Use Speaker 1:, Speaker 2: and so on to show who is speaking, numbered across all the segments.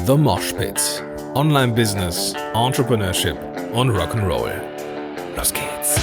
Speaker 1: The Mosh Pit. Online Business, Entrepreneurship und Rock'n'Roll. Los geht's.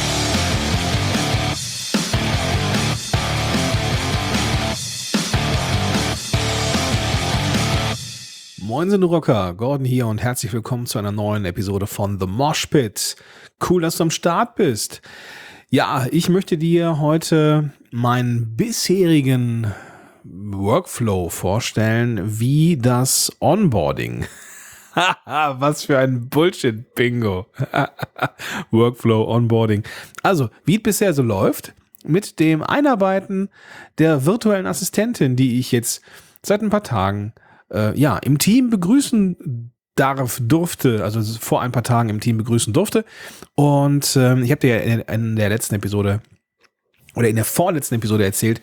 Speaker 1: Moinsen Rocker, Gordon hier und herzlich willkommen zu einer neuen Episode von The Mosh Pit. Cool, dass du am Start bist. Ja, ich möchte dir heute meinen bisherigen Workflow vorstellen, wie das Onboarding. Was für ein Bullshit-Bingo. Workflow, Onboarding. Also, wie es bisher so läuft, mit dem Einarbeiten der virtuellen Assistentin, die ich jetzt seit ein paar Tagen im Team begrüßen durfte, also vor ein paar Tagen im Team begrüßen durfte. Und ich habe dir in der letzten Episode oder in der vorletzten Episode erzählt,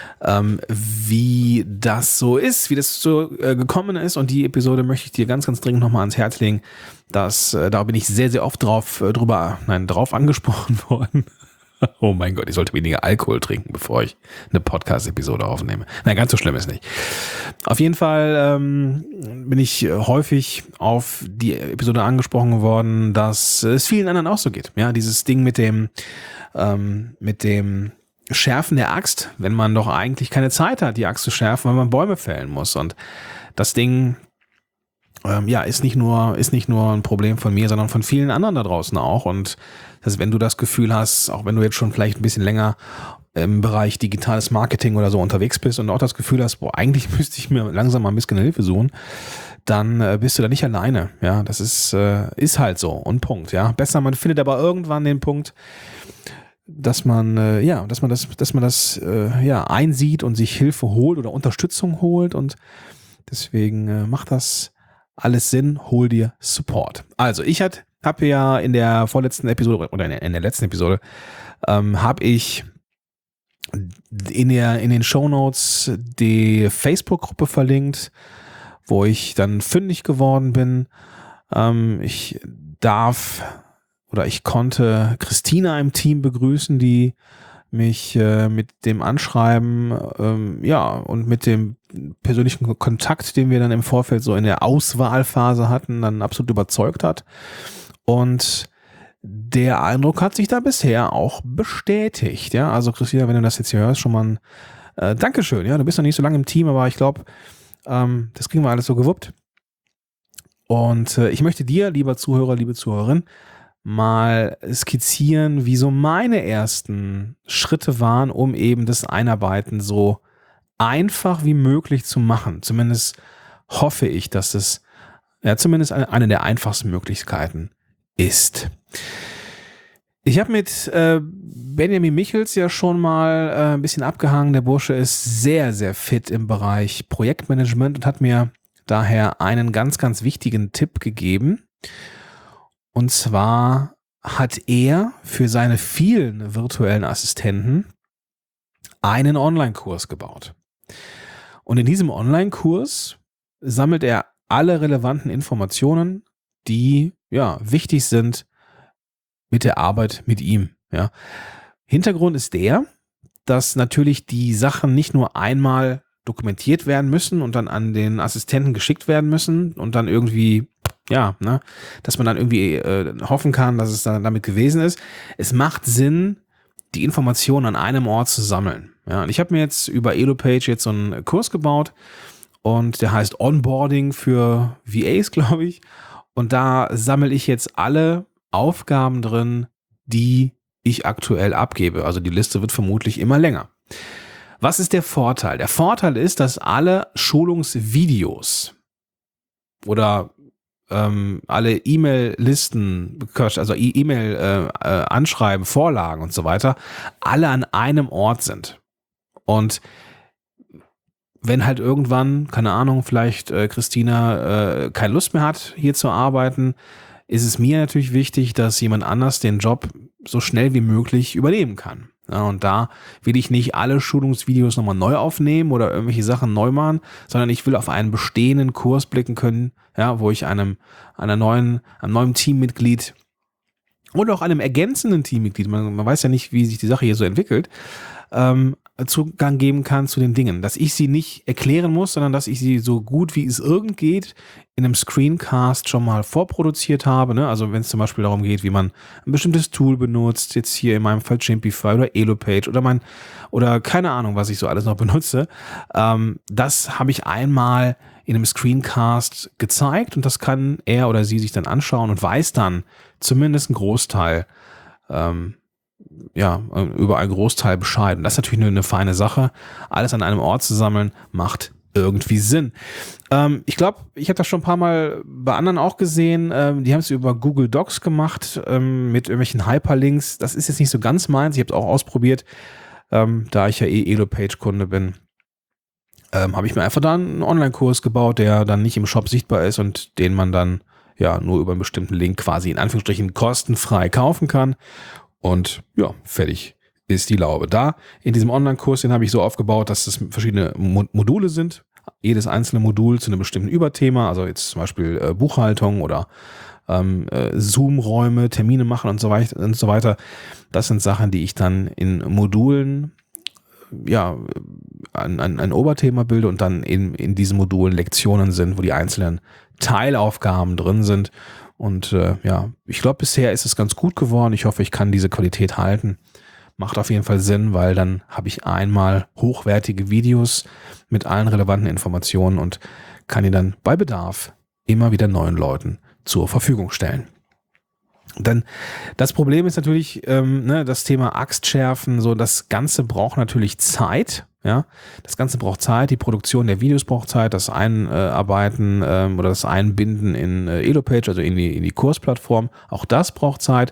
Speaker 1: wie das so ist, wie das so gekommen ist. Und die Episode möchte ich dir ganz, ganz dringend nochmal ans Herz legen. Da bin ich sehr, sehr oft drauf angesprochen worden. Oh mein Gott, ich sollte weniger Alkohol trinken, bevor ich eine Podcast-Episode aufnehme. Nein, ganz so schlimm ist nicht. Auf jeden Fall bin ich häufig auf die Episode angesprochen worden, dass es vielen anderen auch so geht. Ja, dieses Ding mit dem Schärfen der Axt, wenn man doch eigentlich keine Zeit hat, die Axt zu schärfen, weil man Bäume fällen muss. Und das Ding ist nicht nur ein Problem von mir, sondern von vielen anderen da draußen auch. Und das, wenn du das Gefühl hast, auch wenn du jetzt schon vielleicht ein bisschen länger im Bereich digitales Marketing oder so unterwegs bist und auch das Gefühl hast, eigentlich müsste ich mir langsam mal ein bisschen Hilfe suchen, dann bist du da nicht alleine. Ja, das ist halt so und Punkt. Ja, besser, man findet aber irgendwann den Punkt, dass man das einsieht und sich Hilfe holt oder Unterstützung holt, und deswegen macht das alles Sinn, hol dir Support. Also ich habe ja in der vorletzten Episode oder in der letzten Episode habe ich in den Shownotes die Facebook-Gruppe verlinkt, wo ich dann fündig geworden bin. Ich konnte Christina im Team begrüßen, die mich mit dem Anschreiben und mit dem persönlichen Kontakt, den wir dann im Vorfeld so in der Auswahlphase hatten, dann absolut überzeugt hat. Und der Eindruck hat sich da bisher auch bestätigt. Ja, also Christina, wenn du das jetzt hier hörst, schon mal ein Dankeschön. Ja, du bist noch nicht so lange im Team, aber ich glaube, das kriegen wir alles so gewuppt. Und ich möchte dir, lieber Zuhörer, liebe Zuhörerin, mal skizzieren, wie so meine ersten Schritte waren, um eben das Einarbeiten so einfach wie möglich zu machen. Zumindest hoffe ich, dass es zumindest eine der einfachsten Möglichkeiten ist. Ich habe mit Benjamin Michels ja schon mal ein bisschen abgehangen. Der Bursche ist sehr, sehr fit im Bereich Projektmanagement und hat mir daher einen ganz, ganz wichtigen Tipp gegeben. Und zwar hat er für seine vielen virtuellen Assistenten einen Online-Kurs gebaut. Und in diesem Online-Kurs sammelt er alle relevanten Informationen, die wichtig sind mit der Arbeit mit ihm. Ja. Hintergrund ist dass natürlich die Sachen nicht nur einmal dokumentiert werden müssen und dann an den Assistenten geschickt werden müssen und dann irgendwie dass man dann irgendwie hoffen kann, dass es dann damit gewesen ist. Es macht Sinn, die Informationen an einem Ort zu sammeln. Ja, und ich habe mir jetzt über Elopage jetzt so einen Kurs gebaut und der heißt Onboarding für VAs, glaube ich. Und da sammle ich jetzt alle Aufgaben drin, die ich aktuell abgebe. Also die Liste wird vermutlich immer länger. Was ist der Vorteil? Der Vorteil ist, dass alle Schulungsvideos oder alle E-Mail-Listen, also E-Mail-Anschreiben, Vorlagen und so weiter, alle an einem Ort sind. Und wenn halt irgendwann, keine Ahnung, vielleicht Christina keine Lust mehr hat, hier zu arbeiten, ist es mir natürlich wichtig, dass jemand anders den Job so schnell wie möglich übernehmen kann. Ja, und da will ich nicht alle Schulungsvideos nochmal neu aufnehmen oder irgendwelche Sachen neu machen, sondern ich will auf einen bestehenden Kurs blicken können, wo ich einem neuen Teammitglied oder auch einem ergänzenden Teammitglied, man weiß ja nicht, wie sich die Sache hier so entwickelt, Zugang geben kann zu den Dingen. Dass ich sie nicht erklären muss, sondern dass ich sie so gut wie es irgend geht in einem Screencast schon mal vorproduziert habe. Ne? Also wenn es zum Beispiel darum geht, wie man ein bestimmtes Tool benutzt, jetzt hier in meinem Fall Chimpify oder Elopage oder keine Ahnung, was ich so alles noch benutze. Das habe ich einmal in einem Screencast gezeigt und das kann er oder sie sich dann anschauen und weiß dann zumindest einen Großteil über einen Großteil Bescheid. Und das ist natürlich eine feine Sache. Alles an einem Ort zu sammeln, macht irgendwie Sinn. Ich glaube, ich habe das schon ein paar Mal bei anderen auch gesehen. Die haben es über Google Docs gemacht mit irgendwelchen Hyperlinks. Das ist jetzt nicht so ganz meins. Ich habe es auch ausprobiert, da ich ja Elopage-Kunde bin. Habe ich mir einfach da einen Online-Kurs gebaut, der dann nicht im Shop sichtbar ist und den man dann ja nur über einen bestimmten Link quasi in Anführungsstrichen kostenfrei kaufen kann. Und ja, fertig ist die Laube. Da in diesem Online-Kurs, den habe ich so aufgebaut, dass es verschiedene Module sind. Jedes einzelne Modul zu einem bestimmten Überthema, also jetzt zum Beispiel Buchhaltung oder Zoom-Räume, Termine machen und so weiter. Das sind Sachen, die ich dann in Modulen ein Oberthema bilde und dann in diesen Modulen Lektionen sind, wo die einzelnen Teilaufgaben drin sind. Und ich glaube, bisher ist es ganz gut geworden. Ich hoffe, ich kann diese Qualität halten. Macht auf jeden Fall Sinn, weil dann habe ich einmal hochwertige Videos mit allen relevanten Informationen und kann die dann bei Bedarf immer wieder neuen Leuten zur Verfügung stellen. Dann das Problem ist natürlich das Thema Axtschärfen. So, das Ganze braucht natürlich Zeit. Ja, das Ganze braucht Zeit. Die Produktion der Videos braucht Zeit. Das Einarbeiten oder das Einbinden in Elopage, also in die Kursplattform, auch das braucht Zeit.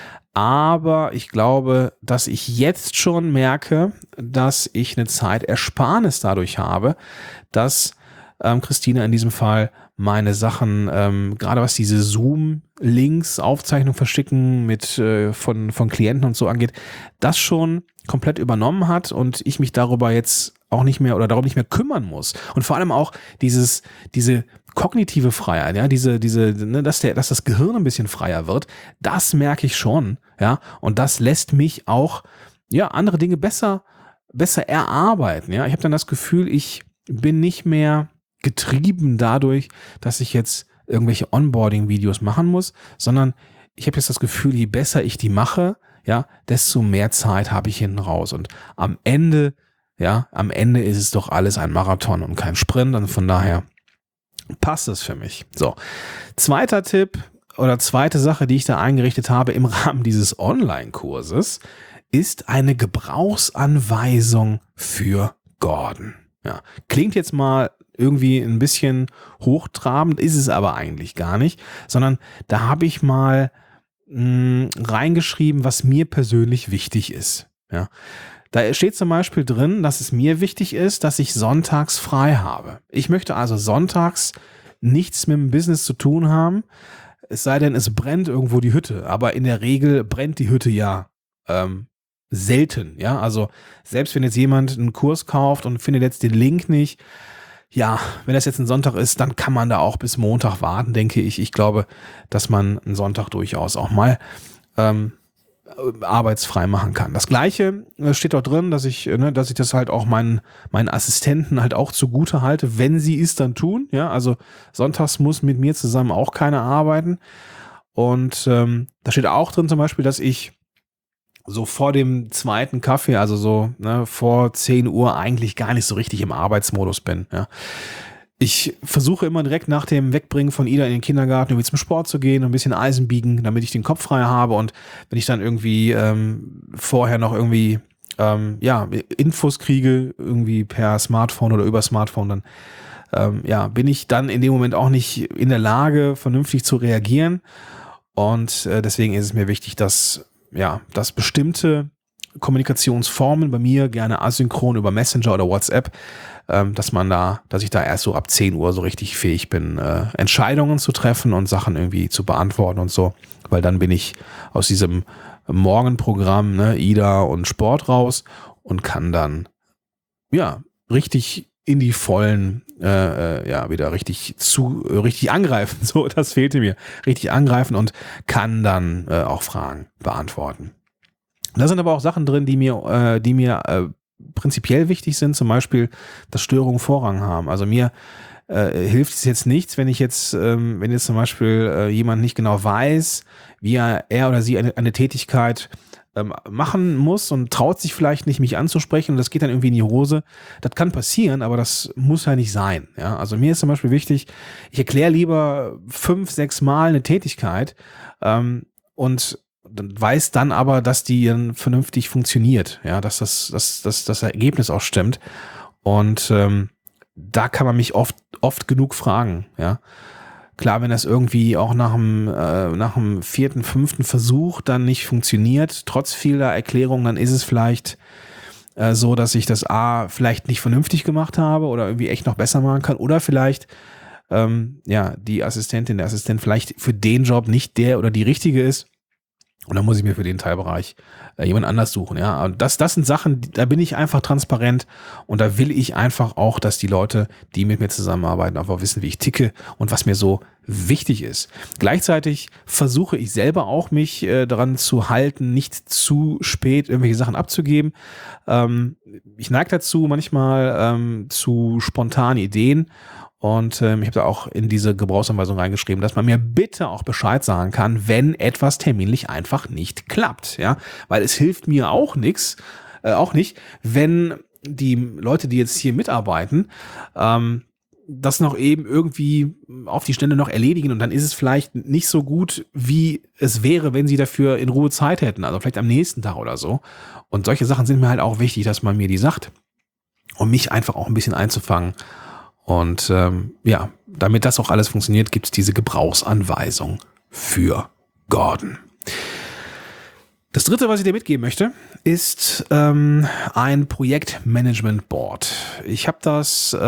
Speaker 1: Aber ich glaube, dass ich jetzt schon merke, dass ich eine Zeitersparnis dadurch habe, dass Christina in diesem Fall meine Sachen, gerade was diese Zoom-Links, Aufzeichnung verschicken von Klienten und so angeht, das schon komplett übernommen hat und ich mich darüber jetzt auch nicht mehr oder darum nicht mehr kümmern muss. Und vor allem auch diese kognitive Freiheit, ja, dass das Gehirn ein bisschen freier wird, das merke ich schon, ja, und das lässt mich auch, ja, andere Dinge besser erarbeiten, ja. Ich habe dann das Gefühl, ich bin nicht mehr getrieben dadurch, dass ich jetzt irgendwelche Onboarding-Videos machen muss, sondern ich habe jetzt das Gefühl, je besser ich die mache, ja, desto mehr Zeit habe ich hinten raus. Und am Ende ist es doch alles ein Marathon und kein Sprint. Und von daher passt es für mich. So, zweiter Tipp oder zweite Sache, die ich da eingerichtet habe im Rahmen dieses Online-Kurses, ist eine Gebrauchsanweisung für Gordon. Ja, klingt jetzt mal irgendwie ein bisschen hochtrabend, ist es aber eigentlich gar nicht, sondern da habe ich mal reingeschrieben, was mir persönlich wichtig ist. Ja. Da steht zum Beispiel drin, dass es mir wichtig ist, dass ich sonntags frei habe. Ich möchte also sonntags nichts mit dem Business zu tun haben, es sei denn, es brennt irgendwo die Hütte. Aber in der Regel brennt die Hütte ja selten. Ja, also selbst wenn jetzt jemand einen Kurs kauft und findet jetzt den Link nicht, ja, wenn das jetzt ein Sonntag ist, dann kann man da auch bis Montag warten, denke ich. Ich glaube, dass man einen Sonntag durchaus auch mal arbeitsfrei machen kann. Das Gleiche steht dort drin, dass ich das halt auch meinen Assistenten halt auch zugute halte, wenn sie es dann tun. Ja, also sonntags muss mit mir zusammen auch keiner arbeiten. Und da steht auch drin zum Beispiel, dass ich so vor dem zweiten Kaffee, also so vor 10 Uhr eigentlich gar nicht so richtig im Arbeitsmodus bin. Ja. Ich versuche immer direkt nach dem Wegbringen von Ida in den Kindergarten irgendwie zum Sport zu gehen und ein bisschen Eisen biegen, damit ich den Kopf frei habe. Und wenn ich dann irgendwie vorher noch irgendwie Infos kriege, irgendwie per Smartphone oder über Smartphone, dann bin ich dann in dem Moment auch nicht in der Lage, vernünftig zu reagieren. Und deswegen ist es mir wichtig, dass bestimmte Kommunikationsformen bei mir, gerne asynchron über Messenger oder WhatsApp, dass ich da erst so ab 10 Uhr so richtig fähig bin, Entscheidungen zu treffen und Sachen irgendwie zu beantworten und so, weil dann bin ich aus diesem Morgenprogramm, Ida und Sport raus und kann dann richtig in die Vollen wieder richtig angreifen. So, das fehlte mir. Richtig angreifen und kann dann auch Fragen beantworten. Da sind aber auch Sachen drin, die mir prinzipiell wichtig sind, zum Beispiel, dass Störungen Vorrang haben. Also mir hilft es jetzt nichts, wenn wenn jetzt zum Beispiel jemand nicht genau weiß, wie er oder sie eine Tätigkeit machen muss und traut sich vielleicht nicht, mich anzusprechen und das geht dann irgendwie in die Hose. Das kann passieren, aber das muss ja nicht sein. Ja? Also mir ist zum Beispiel wichtig, ich erkläre lieber 5, 6 Mal eine Tätigkeit und weiß dann aber, dass die dann vernünftig funktioniert, ja, dass das Ergebnis auch stimmt. Und da kann man mich oft genug fragen, ja. Klar, wenn das irgendwie auch nach dem 4., 5. Versuch dann nicht funktioniert, trotz vieler Erklärungen, dann ist es vielleicht so, dass ich das A vielleicht nicht vernünftig gemacht habe oder irgendwie echt noch besser machen kann oder vielleicht die Assistentin, der Assistent vielleicht für den Job nicht der oder die richtige ist. Und dann muss ich mir für den Teilbereich jemand anders suchen, ja. Und das sind Sachen, da bin ich einfach transparent und da will ich einfach auch, dass die Leute, die mit mir zusammenarbeiten, einfach wissen, wie ich ticke und was mir so wichtig ist. Gleichzeitig versuche ich selber auch, mich daran zu halten, nicht zu spät irgendwelche Sachen abzugeben. Ich neige dazu manchmal zu spontanen Ideen. Und ich habe da auch in diese Gebrauchsanweisung reingeschrieben, dass man mir bitte auch Bescheid sagen kann, wenn etwas terminlich einfach nicht klappt, ja, weil es hilft mir auch nicht, wenn die Leute, die jetzt hier mitarbeiten, das noch eben irgendwie auf die Stelle noch erledigen und dann ist es vielleicht nicht so gut, wie es wäre, wenn sie dafür in Ruhe Zeit hätten, also vielleicht am nächsten Tag oder so. Und solche Sachen sind mir halt auch wichtig, dass man mir die sagt, um mich einfach auch ein bisschen einzufangen. Und damit das auch alles funktioniert, gibt es diese Gebrauchsanweisung für Gordon. Das dritte, was ich dir mitgeben möchte, ist ein Projektmanagement-Board. Ich habe das,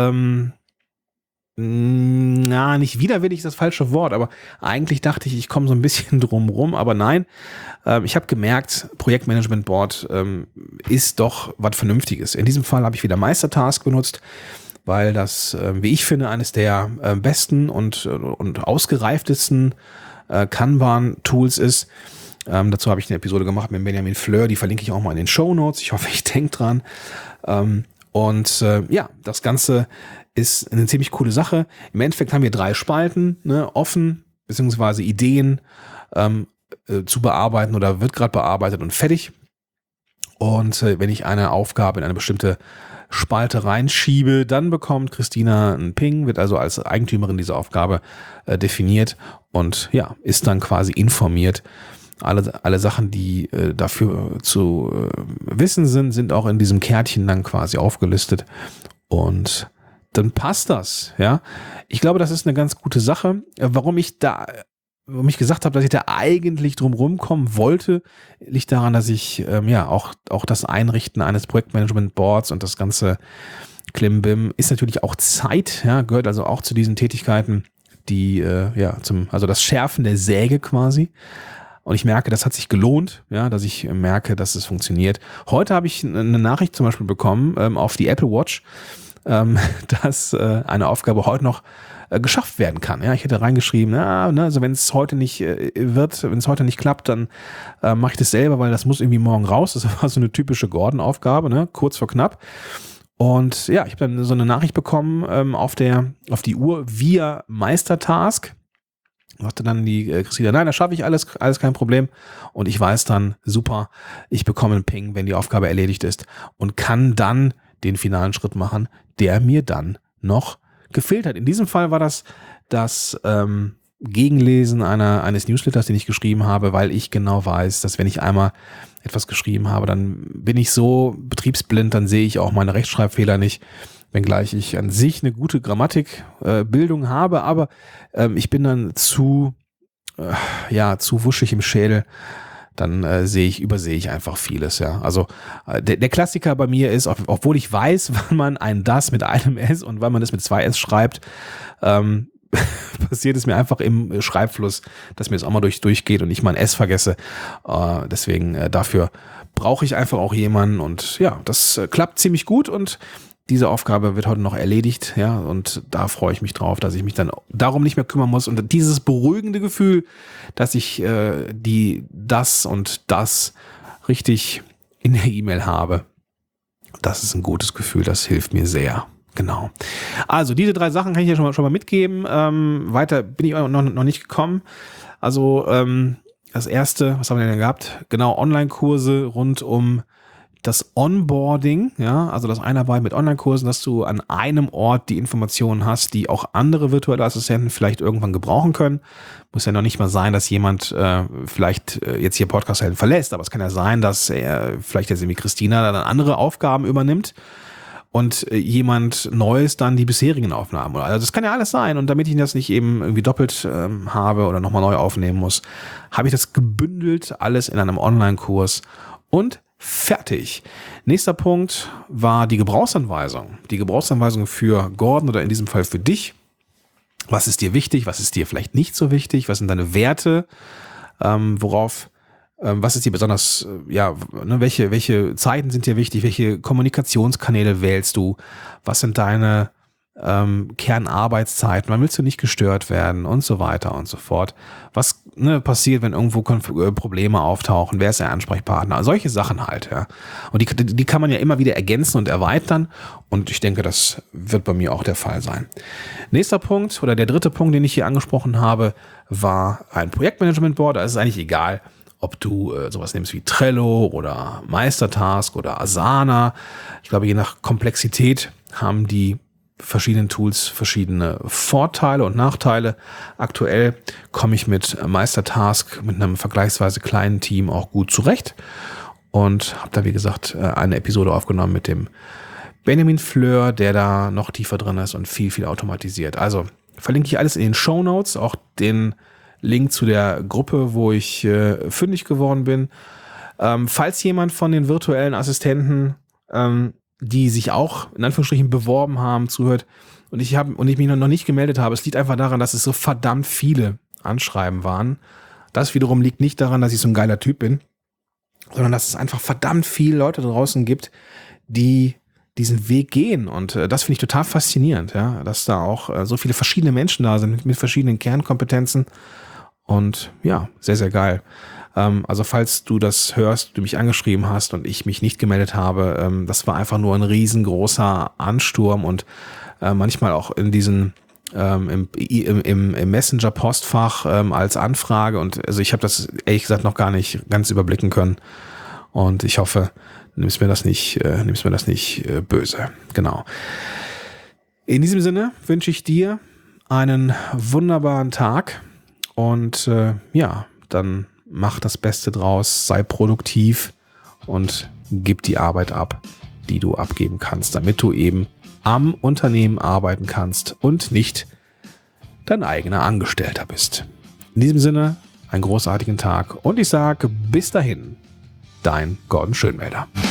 Speaker 1: nicht widerwillig ist das falsche Wort, aber eigentlich dachte ich komme so ein bisschen drum rum, aber nein, ich habe gemerkt, Projektmanagement-Board ist doch was Vernünftiges. In diesem Fall habe ich wieder Meistertask benutzt, weil das, wie ich finde, eines der besten und ausgereiftesten Kanban-Tools ist. Dazu habe ich eine Episode gemacht mit Benjamin Fleur, die verlinke ich auch mal in den Shownotes. Ich hoffe, ich denke dran. Das Ganze ist eine ziemlich coole Sache. Im Endeffekt haben wir 3 Spalten, ne, offen, beziehungsweise Ideen zu bearbeiten oder wird gerade bearbeitet und fertig. Und wenn ich eine Aufgabe in eine bestimmte Spalte reinschiebe, dann bekommt Christina einen Ping, wird also als Eigentümerin dieser Aufgabe definiert und ja, ist dann quasi informiert. Alle Sachen, die dafür zu wissen sind auch in diesem Kärtchen dann quasi aufgelistet und dann passt das, ja. Ich glaube, das ist eine ganz gute Sache. Warum ich gesagt habe, dass ich da eigentlich drum rumkommen wollte, liegt daran, dass ich auch das Einrichten eines Projektmanagement-Boards und das ganze Klimbim ist natürlich auch Zeit, ja, gehört also auch zu diesen Tätigkeiten, die also das Schärfen der Säge quasi. Und ich merke, das hat sich gelohnt, ja, dass ich merke, dass es funktioniert. Heute habe ich eine Nachricht zum Beispiel bekommen auf die Apple Watch, dass eine Aufgabe heute noch geschafft werden kann. Ja, ich hätte reingeschrieben, also wenn es heute nicht wenn es heute nicht klappt, dann mache ich das selber, weil das muss irgendwie morgen raus. Das war so eine typische Gordon-Aufgabe, ne, kurz vor knapp. Und ja, ich habe dann so eine Nachricht bekommen auf die Uhr via Meistertask. Sagte dann die Christina, nein, das schaffe ich alles kein Problem. Und ich weiß dann, super, ich bekomme einen Ping, wenn die Aufgabe erledigt ist und kann dann den finalen Schritt machen, der mir dann noch gefehlt hat. In diesem Fall war das Gegenlesen eines Newsletters, den ich geschrieben habe, weil ich genau weiß, dass wenn ich einmal etwas geschrieben habe, dann bin ich so betriebsblind, dann sehe ich auch meine Rechtschreibfehler nicht, wenngleich ich an sich eine gute Grammatikbildung habe, aber ich bin dann zu wuschig im Schädel, dann übersehe ich einfach vieles, ja. Also der Klassiker bei mir ist, obwohl ich weiß, wann man ein das mit einem S und wann man das mit 2 S schreibt, passiert es mir einfach im Schreibfluss, dass mir das auch mal durchgeht und ich mal ein S vergesse. Deswegen dafür brauche ich einfach auch jemanden und ja, das klappt ziemlich gut und diese Aufgabe wird heute noch erledigt, ja, und da freue ich mich drauf, dass ich mich dann darum nicht mehr kümmern muss und dieses beruhigende Gefühl, dass ich das richtig in der E-Mail habe, Das ist ein gutes Gefühl, das hilft mir sehr. Genau. Also diese 3 Sachen kann ich dir schon mal mitgeben. Weiter bin ich noch nicht gekommen. Also das erste, was haben wir denn gehabt? Genau, Online-Kurse rund um das Onboarding, ja, also das Einarbeiten mit Online-Kursen, dass du an einem Ort die Informationen hast, die auch andere virtuelle Assistenten vielleicht irgendwann gebrauchen können. Muss ja noch nicht mal sein, dass jemand vielleicht jetzt hier Podcast-Helden verlässt, aber es kann ja sein, dass vielleicht jetzt irgendwie Christina dann andere Aufgaben übernimmt und jemand Neues dann die bisherigen Aufnahmen. Also das kann ja alles sein. Und damit ich das nicht eben irgendwie doppelt habe oder nochmal neu aufnehmen muss, habe ich das gebündelt, alles in einem Online-Kurs und fertig. Nächster Punkt war die Gebrauchsanweisung. Die Gebrauchsanweisung für Gordon oder in diesem Fall für dich. Was ist dir wichtig? Was ist dir vielleicht nicht so wichtig? Was sind deine Werte? Was ist dir besonders, welche Zeiten sind dir wichtig? Welche Kommunikationskanäle wählst du? Was sind deine Kernarbeitszeiten? Wann willst du nicht gestört werden? Und so weiter und so fort. Was passiert, wenn irgendwo Probleme auftauchen? Wer ist der Ansprechpartner? Solche Sachen halt, ja. Und die kann man ja immer wieder ergänzen und erweitern. Und ich denke, das wird bei mir auch der Fall sein. Nächster Punkt oder der dritte Punkt, den ich hier angesprochen habe, war ein Projektmanagement-Board. Da ist es eigentlich egal, ob du sowas nimmst wie Trello oder Meistertask oder Asana. Ich glaube, je nach Komplexität haben die verschiedenen Tools verschiedene Vorteile und Nachteile. Aktuell komme ich mit Meistertask mit einem vergleichsweise kleinen Team auch gut zurecht und habe da, wie gesagt, eine Episode aufgenommen mit dem Benjamin Fleur, der da noch tiefer drin ist und viel, viel automatisiert. Also verlinke ich alles in den Shownotes, auch den Link zu der Gruppe, wo ich fündig geworden bin. Falls jemand von den virtuellen Assistenten, die sich auch in Anführungsstrichen beworben haben, zuhört und ich mich noch nicht gemeldet habe, es liegt einfach daran, dass es so verdammt viele Anschreiben waren. Das wiederum liegt nicht daran, dass ich so ein geiler Typ bin, sondern dass es einfach verdammt viele Leute draußen gibt, die diesen Weg gehen. Und das finde ich total faszinierend, ja, dass da auch so viele verschiedene Menschen da sind mit verschiedenen Kernkompetenzen. Und ja, sehr, sehr geil. Also falls du das hörst, du mich angeschrieben hast und ich mich nicht gemeldet habe, das war einfach nur ein riesengroßer Ansturm und manchmal auch in diesen im Messenger-Postfach als Anfrage. Und also ich habe das ehrlich gesagt noch gar nicht ganz überblicken können. Und ich hoffe, nimmst mir das nicht böse. Genau. In diesem Sinne wünsche ich dir einen wunderbaren Tag. Und dann mach das Beste draus, sei produktiv und gib die Arbeit ab, die du abgeben kannst, damit du eben am Unternehmen arbeiten kannst und nicht dein eigener Angestellter bist. In diesem Sinne, einen großartigen Tag und ich sage bis dahin, dein Gordon Schönwälder.